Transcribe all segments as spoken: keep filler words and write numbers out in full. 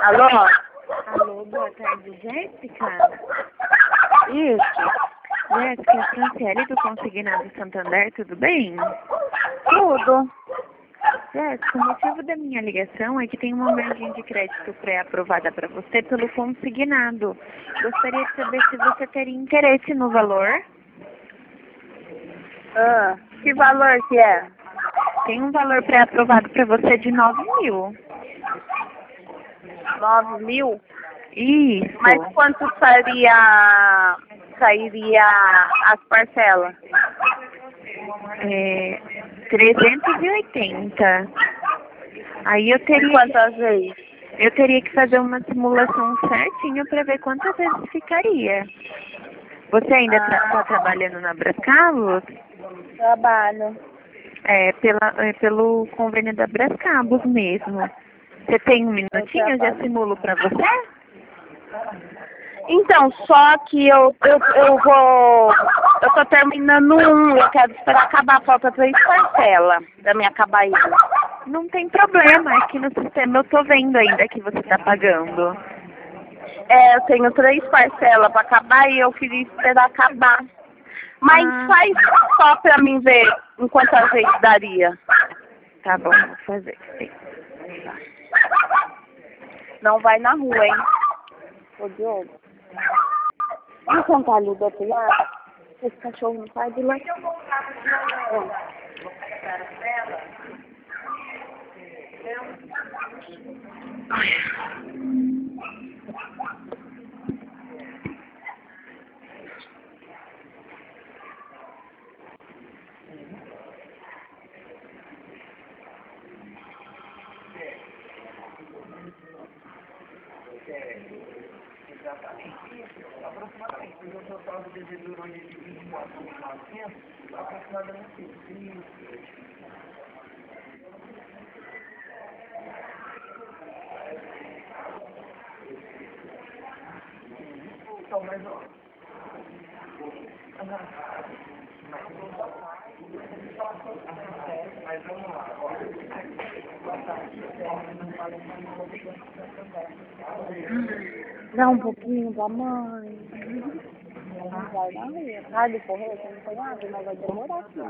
Alô? Alô, boa tarde, Jéssica. Isso. Jéssica, é Franciele do Consignado Santander, tudo bem? Tudo. Jéssica, o motivo da minha ligação é que tem uma margem de crédito pré-aprovada para você pelo consignado. Gostaria de saber se você teria interesse no valor. Ah, que valor que é? Tem um valor pré-aprovado para você de nove mil. Nove mil? Isso. Mas quanto sairia, sairia as parcelas? É, trezentos e oitenta. Aí eu teria, Quantas vezes? eu teria que fazer uma simulação certinho para ver quantas vezes ficaria. Você ainda está Ah. tá trabalhando na Brascabos? Trabalho. É, pela, é pelo convênio da Brascabos mesmo. Você tem um minutinho? Eu já simulo para você? Então, só que eu, eu, eu vou... Eu tô terminando um, eu quero esperar acabar, falta três parcelas da minha cabaína. Não tem problema, aqui no sistema eu tô vendo ainda que você está pagando. É, eu tenho três parcelas para acabar e eu queria esperar acabar. Mas Ah. faz só pra mim ver em quantas vezes daria. Tá bom, vou fazer. Não vai na rua, hein? Ô, Diogo. Vamos sentar ali do outro lado? Esse cachorro não sai de lá. Exatamente. Aproximadamente. O total do devedor hoje de vinte e quatro mil e novecentos, aproximadamente isso. Então, mas ó. Mas vamos lá, ó. Dá um pouquinho da mãe. Não vai na rua. Sai do correio, você não tem nada, mas vai demorar aqui.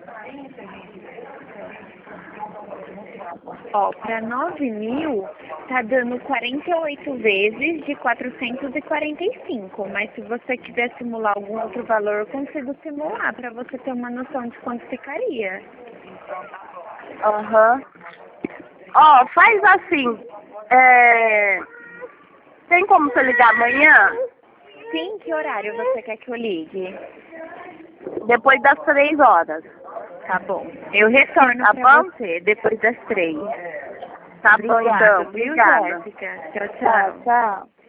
Ó, para nove mil, tá dando quarenta e oito vezes de quatrocentos e quarenta e cinco. Mas se você quiser simular algum outro valor, eu consigo simular para você ter uma noção de quanto ficaria. Aham. Ó, faz assim. É... Tem como você ligar amanhã? Sim, que horário você quer que eu ligue? Depois das três horas. Tá bom. Eu retorno Tá pra bom? você depois das três. Tá Obrigada, bom, então. viu, Obrigada. Jéssica? Tchau, Tchau, tchau. tchau.